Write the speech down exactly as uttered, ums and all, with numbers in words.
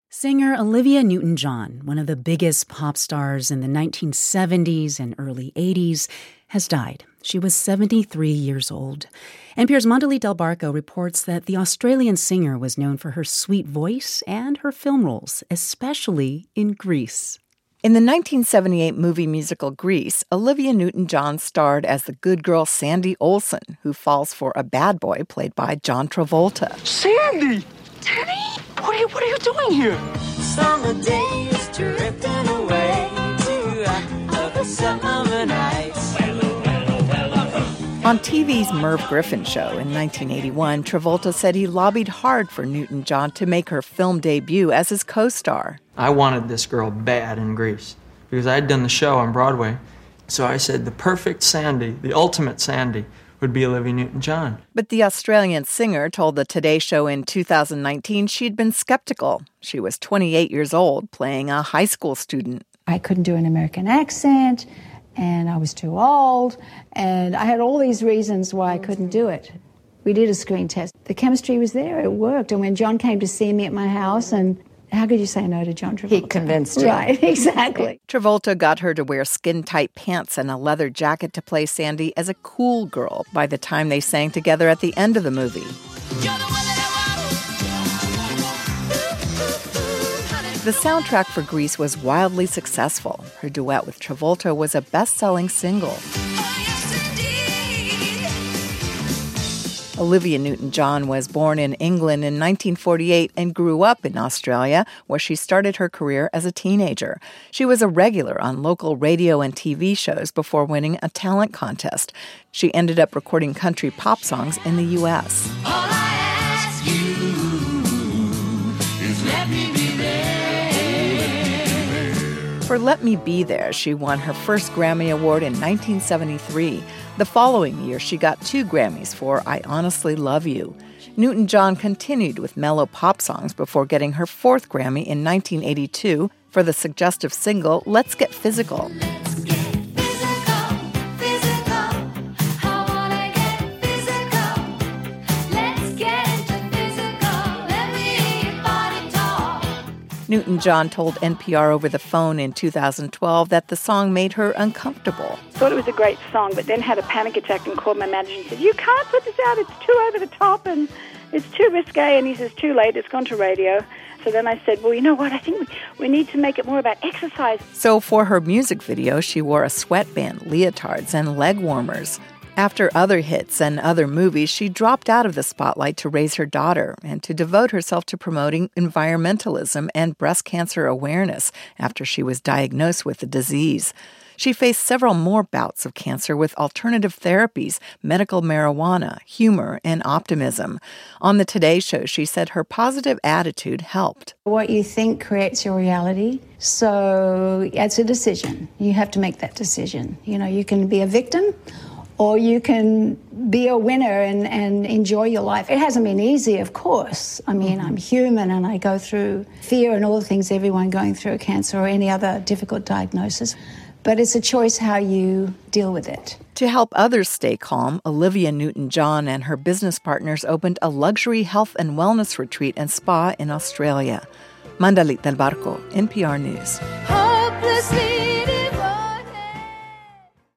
Singer Olivia Newton-John, one of the biggest pop stars in the nineteen seventies and early eighties, has died. She was seventy-three years old. N P R's Mondalit Del Barco reports that the Australian singer was known for her sweet voice and her film roles, especially in Grease. In the nineteen seventy-eight movie musical Grease, Olivia Newton-John starred as the good girl Sandy Olsen, who falls for a bad boy played by John Travolta. Sandy! Danny? What are you, what are you doing here? Summer days drifting away to other summer nights. On T V's Merv Griffin show in nineteen eighty-one, Travolta said he lobbied hard for Newton-John to make her film debut as his co-star. I wanted this girl bad in Grease because I had done the show on Broadway. So I said the perfect Sandy, the ultimate Sandy, would be Olivia Newton-John. But the Australian singer told the Today Show in two thousand nineteen she'd been skeptical. She was twenty-eight years old, playing a high school student. I couldn't do an American accent, and I was too old, and I had all these reasons why I couldn't do it. We did a screen test. The chemistry was there. It worked. And when John came to see me at my house, and how could you say no to John Travolta? He convinced you. Right, exactly. Travolta got her to wear skin-tight pants and a leather jacket to play Sandy as a cool girl by the time they sang together at the end of the movie. The soundtrack for Grease was wildly successful. Her duet with Travolta was a best-selling single. Olivia Newton-John was born in England in nineteen forty-eight and grew up in Australia, where she started her career as a teenager. She was a regular on local radio and T V shows before winning a talent contest. She ended up recording country pop songs in the U S. All I ask you is let me be there. For Let Me Be There, she won her first Grammy Award in nineteen seventy-three. The following year, she got two Grammys for I Honestly Love You. Newton-John continued with mellow pop songs before getting her fourth Grammy in nineteen eighty-two for the suggestive single Let's Get Physical. Let's get physical, physical. I wanna get physical. Let's get into physical. Let me hear your body talk. Newton-John told N P R over the phone in two thousand twelve that the song made her uncomfortable. Thought it was a great song, but then had a panic attack and called my manager and said, you can't put this out, it's too over the top and it's too risque. And he says, too late, it's gone to radio. So then I said, well, you know what, I think we, we need to make it more about exercise. So for her music video, she wore a sweatband, leotards, and leg warmers. After other hits and other movies, she dropped out of the spotlight to raise her daughter and to devote herself to promoting environmentalism and breast cancer awareness after she was diagnosed with the disease. She faced several more bouts of cancer with alternative therapies, medical marijuana, humor, and optimism. On the Today Show, she said her positive attitude helped. What you think creates your reality. So it's a decision. You have to make that decision. You know, you can be a victim, or you can be a winner and, and enjoy your life. It hasn't been easy, of course. I mean, I'm human and I go through fear and all the things everyone going through cancer or any other difficult diagnosis. But it's a choice how you deal with it. To help others stay calm, Olivia Newton-John and her business partners opened a luxury health and wellness retreat and spa in Australia. Mondalit Del Barco, N P R News. Hopelessly